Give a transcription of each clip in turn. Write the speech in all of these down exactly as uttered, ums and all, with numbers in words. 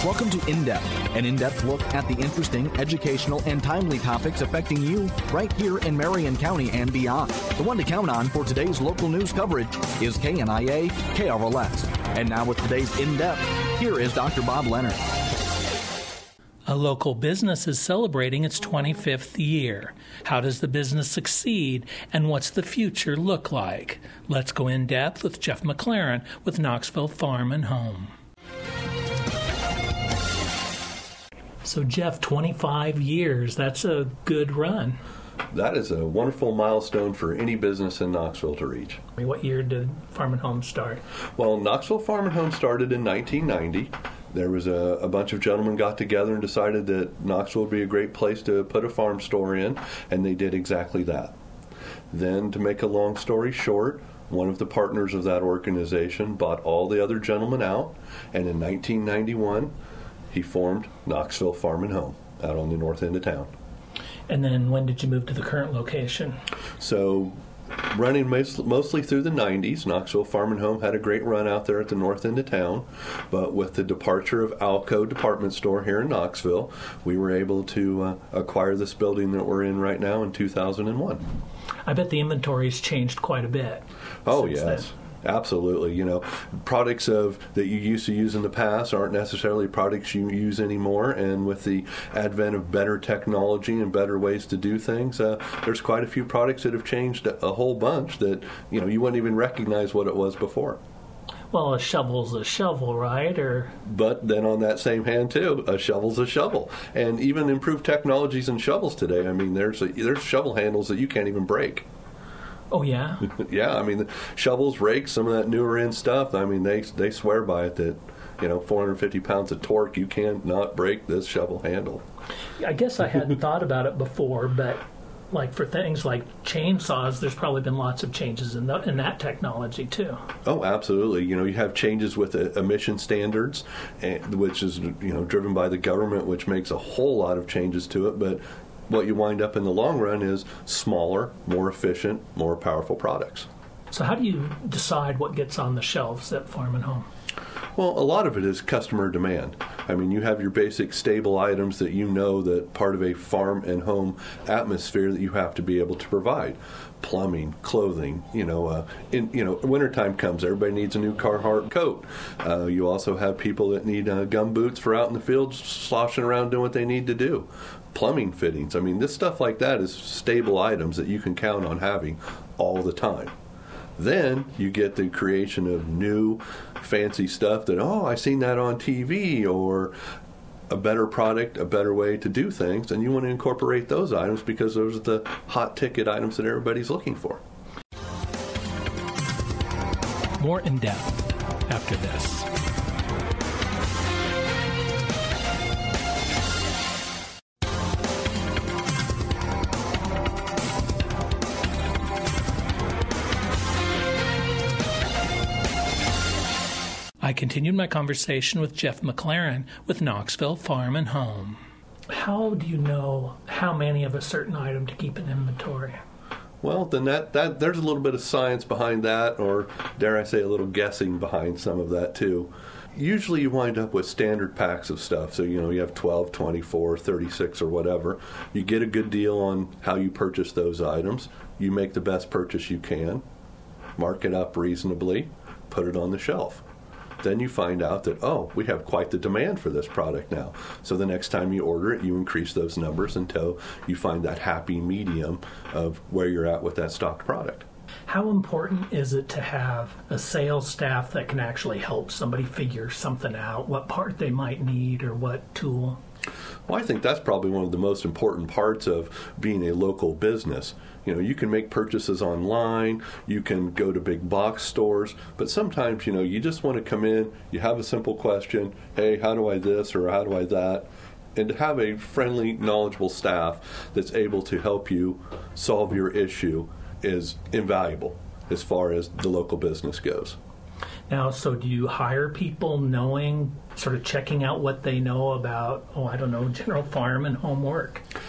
Welcome to In-Depth, an in-depth look at the interesting, educational, and timely topics affecting you right here in Marion County and beyond. The one to count on for today's local news coverage is K N I A K R L S. And now with today's In-Depth, here is Doctor Bob Leonard. A local business is celebrating its twenty-fifth year. How does the business succeed, and what's the future look like? Let's go in depth with Jeff McLaren with Knoxville Farm and Home. So, Jeff, twenty-five years, that's a good run. That is a wonderful milestone for any business in Knoxville to reach. What year did Farm and Home start? Well, Knoxville Farm and Home started in nineteen ninety. There was a, a bunch of gentlemen got together and decided that Knoxville would be a great place to put a farm store in, and they did exactly that. Then, to make a long story short, one of the partners of that organization bought all the other gentlemen out, and in nineteen ninety-one, he formed Knoxville Farm and Home out on the north end of town. And then when did you move to the current location? So, running most, mostly through the nineties, Knoxville Farm and Home had a great run out there at the north end of town. But with the departure of Alco Department Store here in Knoxville, we were able to uh, acquire this building that we're in right now in two thousand one. I bet the inventory's changed quite a bit. Oh, since yes. then. Absolutely. You know, products of that you used to use in the past aren't necessarily products you use anymore. And with the advent of better technology and better ways to do things, uh, there's quite a few products that have changed a, a whole bunch that, you know, you wouldn't even recognize what it was before. Well, a shovel's a shovel, right? Or But then on that same hand, too, a shovel's a shovel. And even improved technologies in shovels today, I mean, there's a, there's shovel handles that you can't even break. Oh, yeah? Yeah, I mean, the shovels, rakes, some of that newer end stuff, I mean, they they swear by it that, you know, four hundred fifty pounds of torque, you can't not break this shovel handle. I guess I hadn't thought about it before, but like for things like chainsaws, there's probably been lots of changes in, the, in that technology, too. Oh, absolutely. You know, you have changes with uh, emission standards, and, which is, you know, driven by the government, which makes a whole lot of changes to it, but what you wind up in the long run is smaller, more efficient, more powerful products. So how do you decide what gets on the shelves at Farm and Home? Well, a lot of it is customer demand. I mean, you have your basic stable items that you know that part of a farm and home atmosphere that you have to be able to provide. Plumbing, clothing, you know, uh, in, you know, wintertime comes, everybody needs a new Carhartt coat. Uh, you also have people that need uh, gum boots for out in the fields sloshing around doing what they need to do. Plumbing fittings. I mean, this stuff like that is stable items that you can count on having all the time. Then you get the creation of new fancy stuff that, oh, I seen that on T V, or a better product, a better way to do things, and you want to incorporate those items because those are the hot ticket items that everybody's looking for. More in depth after this. I continued my conversation with Jeff McLaren with Knoxville Farm and Home. How do you know how many of a certain item to keep in inventory? Well, then that, that there's a little bit of science behind that, or dare I say a little guessing behind some of that too. Usually you wind up with standard packs of stuff. So, you know, you have twelve, twenty-four, thirty-six, or whatever. You get a good deal on how you purchase those items. You make the best purchase you can, mark it up reasonably, put it on the shelf. Then you find out that, oh, we have quite the demand for this product now. So the next time you order it, you increase those numbers until you find that happy medium of where you're at with that stocked product. How important is it to have a sales staff that can actually help somebody figure something out, what part they might need or what tool? Well, I think that's probably one of the most important parts of being a local business. You know, you can make purchases online, you can go to big box stores, but sometimes, you know, you just want to come in, you have a simple question, hey, how do I this or how do I that? And to have a friendly, knowledgeable staff that's able to help you solve your issue is invaluable as far as the local business goes. Now, so do you hire people knowing, sort of checking out what they know about, oh, I don't know, general farm and home work?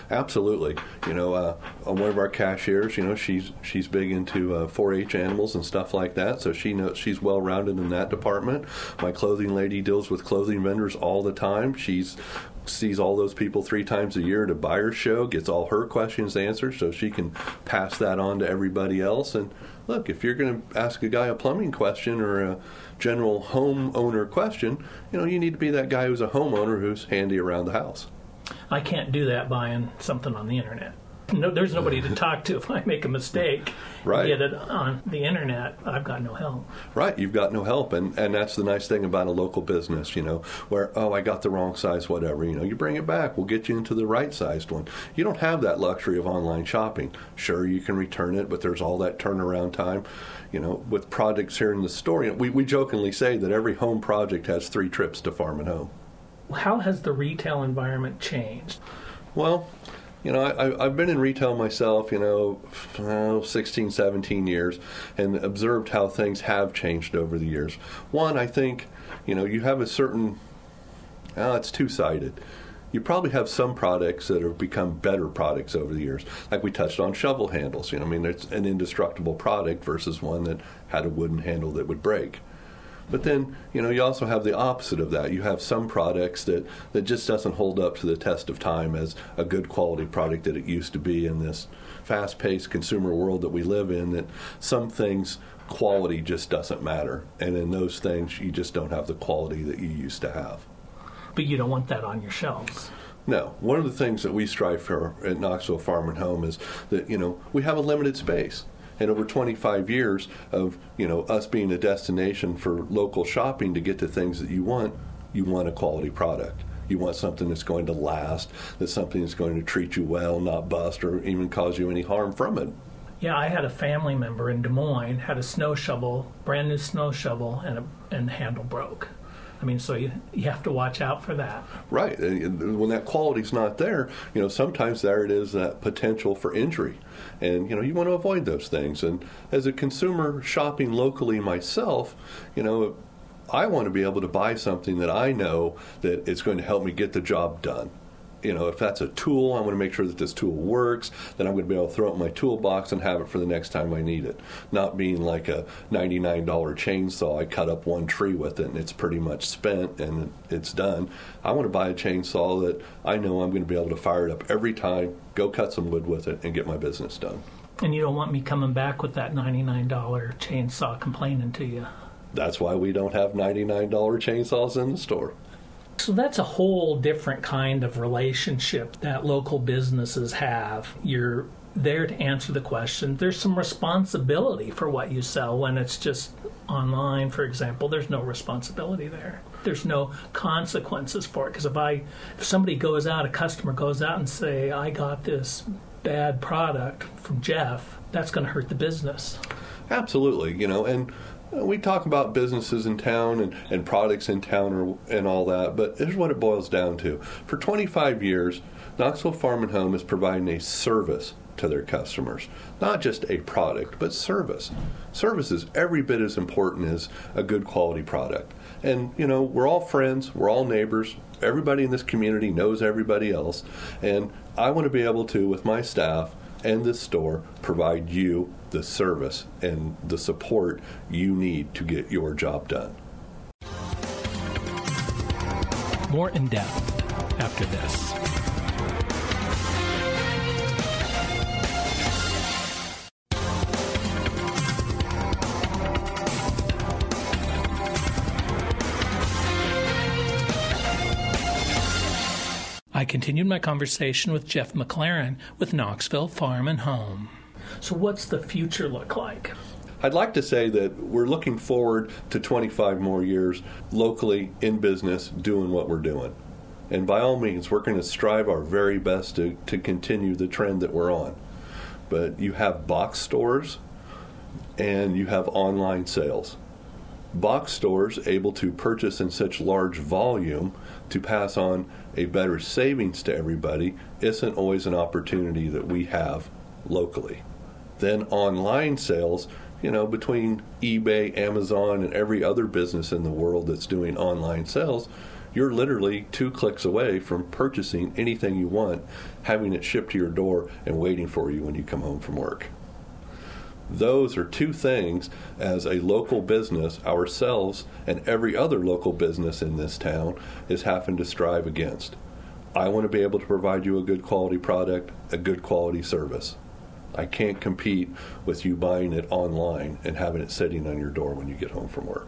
Absolutely. You know, uh, one of our cashiers, you know, she's she's big into uh, four H animals and stuff like that, so she knows she's well-rounded in that department. My clothing lady deals with clothing vendors all the time. She's sees all those people three times a year at a buyer's show, gets all her questions answered so she can pass that on to everybody else. And look, if you're going to ask a guy a plumbing question or a general homeowner question, you know, you need to be that guy who's a homeowner who's handy around the house. I can't do that buying something on the internet. No, there's nobody to talk to if I make a mistake. Right. Get it on the internet, I've got no help. Right, you've got no help, and, and that's the nice thing about a local business, you know, where, oh, I got the wrong size, whatever, you know, you bring it back, we'll get you into the right-sized one. You don't have that luxury of online shopping. Sure, you can return it, but there's all that turnaround time. You know, with projects here in the store, you know, we, we jokingly say that every home project has three trips to Farm and Home. How has the retail environment changed? Well, you know, I, I've been in retail myself, you know, sixteen, seventeen years, and observed how things have changed over the years. One, I think, you know, you have a certain, oh, it's two-sided. You probably have some products that have become better products over the years. Like we touched on shovel handles. You know, I mean, it's an indestructible product versus one that had a wooden handle that would break. But then, you know, you also have the opposite of that. You have some products that, that just doesn't hold up to the test of time as a good quality product that it used to be in this fast-paced consumer world that we live in, that some things, quality just doesn't matter. And in those things, you just don't have the quality that you used to have. But you don't want that on your shelves. No. One of the things that we strive for at Knoxville Farm and Home is that, you know, we have a limited space. And over twenty-five years of, you know, us being a destination for local shopping to get to things that you want, you want a quality product. You want something that's going to last, that's something that's going to treat you well, not bust or even cause you any harm from it. Yeah, I had a family member in Des Moines, had a snow shovel, brand new snow shovel, and, a, and the handle broke. I mean, so you, you have to watch out for that. Right. When that quality's not there, you know, sometimes there it is, that potential for injury. And, you know, you want to avoid those things. And as a consumer shopping locally myself, you know, I want to be able to buy something that I know that it's going to help me get the job done. You know, if that's a tool, I want to make sure that this tool works, then I'm going to be able to throw it in my toolbox and have it for the next time I need it. Not being like a ninety-nine dollars chainsaw, I cut up one tree with it and it's pretty much spent and it's done. I want to buy a chainsaw that I know I'm going to be able to fire it up every time, go cut some wood with it, and get my business done. And you don't want me coming back with that ninety-nine dollars chainsaw complaining to you. That's why we don't have ninety-nine dollars chainsaws in the store. So that's a whole different kind of relationship that local businesses have. You're there to answer the question. There's some responsibility for what you sell. When it's just online, for example, there's no responsibility there. There's no consequences for it. Because if I, if somebody goes out, a customer goes out and say, I got this bad product from Jeff, that's going to hurt the business. Absolutely, you know, and we talk about businesses in town and, and products in town or, and all that, but here's what it boils down to. For twenty-five years, Knoxville Farm and Home is providing a service to their customers. Not just a product, but service. Service is every bit as important as a good quality product. And, you know, we're all friends, we're all neighbors, everybody in this community knows everybody else, and I want to be able to, with my staff and this store, provide you the service and the support you need to get your job done. More in depth after this. I continued my conversation with Jeff McLaren with Knoxville Farm and Home. So what's the future look like? I'd like to say that we're looking forward to twenty-five more years locally in business doing what we're doing. And by all means, we're going to strive our very best to, to continue the trend that we're on. But you have box stores and you have online sales. Box stores able to purchase in such large volume to pass on a better savings to everybody isn't always an opportunity that we have locally. Then online sales, you know, between eBay, Amazon, and every other business in the world that's doing online sales, you're literally two clicks away from purchasing anything you want, having it shipped to your door, and waiting for you when you come home from work. Those are two things as a local business, ourselves and every other local business in this town is having to strive against. I want to be able to provide you a good quality product, a good quality service. I can't compete with you buying it online and having it sitting on your door when you get home from work.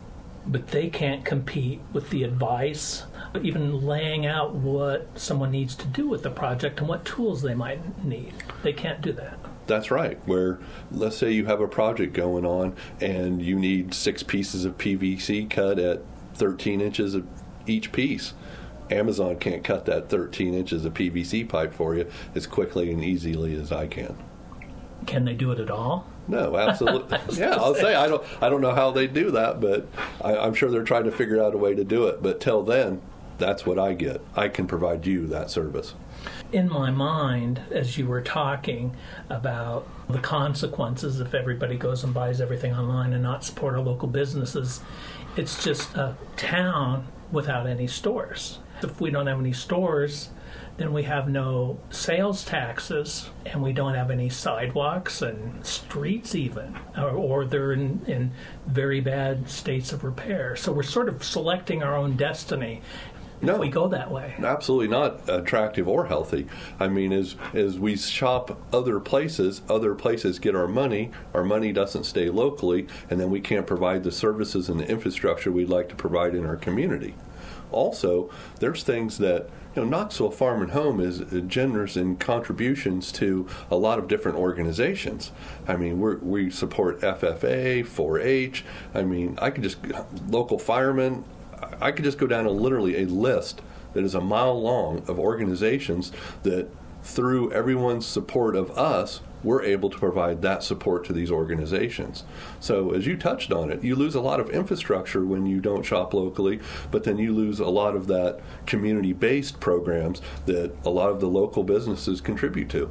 But they can't compete with the advice, even laying out what someone needs to do with the project and what tools they might need. They can't do that. That's right. Where, let's say you have a project going on and you need six pieces of P V C cut at thirteen inches of each piece. Amazon can't cut that thirteen inches of P V C pipe for you as quickly and easily as I can. Can they do it at all? No, absolutely. Yeah, I'll say I don't. I don't know how they do that, but I, I'm sure they're trying to figure out a way to do it. But till then, that's what I get. I can provide you that service. In my mind, as you were talking about the consequences if everybody goes and buys everything online and not support our local businesses, it's just a town without any stores. If we don't have any stores, then we have no sales taxes, and we don't have any sidewalks and streets even, or, or they're in, in very bad states of repair. So we're sort of selecting our own destiny if no, we go that way. Absolutely not attractive or healthy. I mean, as as we shop other places, other places get our money, our money doesn't stay locally, and then we can't provide the services and the infrastructure we'd like to provide in our community. Also, there's things that, you know, Knoxville Farm and Home is generous in contributions to a lot of different organizations. I mean, we're, we support F F A, four H. I mean, I could just, local firemen, I could just go down a literally a list that is a mile long of organizations that, through everyone's support of us, we're able to provide that support to these organizations. So as you touched on it, you lose a lot of infrastructure when you don't shop locally, but then you lose a lot of that community-based programs that a lot of the local businesses contribute to.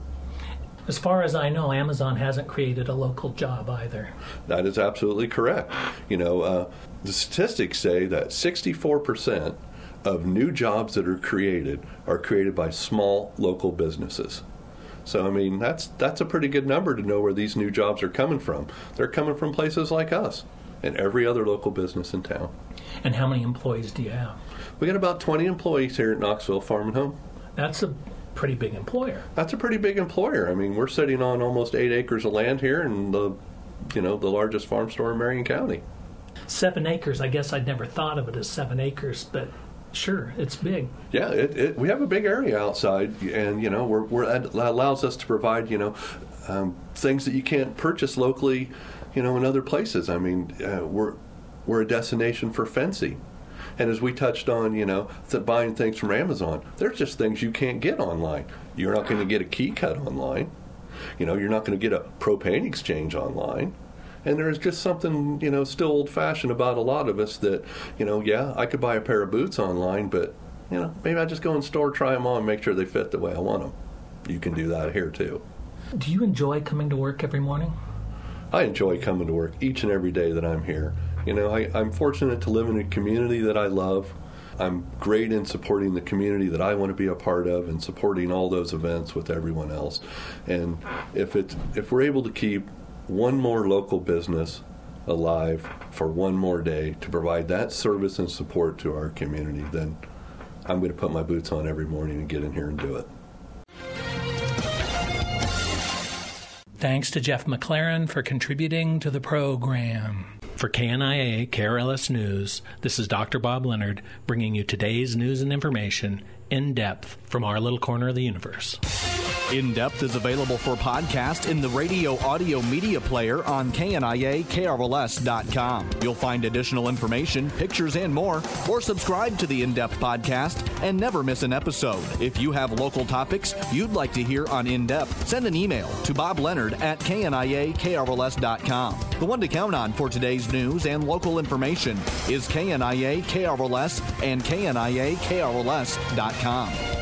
As far as I know, Amazon hasn't created a local job either. That is absolutely correct. You know, uh, the statistics say that sixty-four percent of new jobs that are created are created by small local businesses. So, I mean, that's that's a pretty good number to know where these new jobs are coming from. They're coming from places like us and every other local business in town. And how many employees do you have? We got about twenty employees here at Knoxville Farm and Home. That's a pretty big employer. That's a pretty big employer. I mean, we're sitting on almost eight acres of land here and the, you know, the largest farm store in Marion County. Seven acres, I guess I'd never thought of it as seven acres, but sure, it's big. Yeah, it, it, we have a big area outside, and you know, we're, we're that allows us to provide, you know, um, things that you can't purchase locally, you know, in other places. I mean, uh, we're we're a destination for fencing, and as we touched on, you know, th- buying things from Amazon, there's just things you can't get online. You're not going to get a key cut online. You know, you're not going to get a propane exchange online. And there's just something, you know, still old-fashioned about a lot of us that, you know, yeah, I could buy a pair of boots online, but, you know, maybe I just go in the store, try them on, make sure they fit the way I want them. You can do that here, too. Do you enjoy coming to work every morning? I enjoy coming to work each and every day that I'm here. You know, I, I'm fortunate to live in a community that I love. I'm great in supporting the community that I want to be a part of and supporting all those events with everyone else. And if it's, if we're able to keep one more local business alive for one more day to provide that service and support to our community, then I'm going to put my boots on every morning and get in here and do it. Thanks to Jeff McLaren for contributing to the program. For K N I A K R L S News, this is Doctor Bob Leonard bringing you today's news and information in depth from our little corner of the universe. In Depth is available for podcast in the radio audio media player on K N I A K R L S dot com. You'll find additional information, pictures, and more, or subscribe to the In Depth podcast and never miss an episode. If you have local topics you'd like to hear on In Depth, send an email to Bob Leonard at K N I A K R L S dot com. The one to count on for today's news and local information is K N I A K R L S and K N I A K R L S dot com.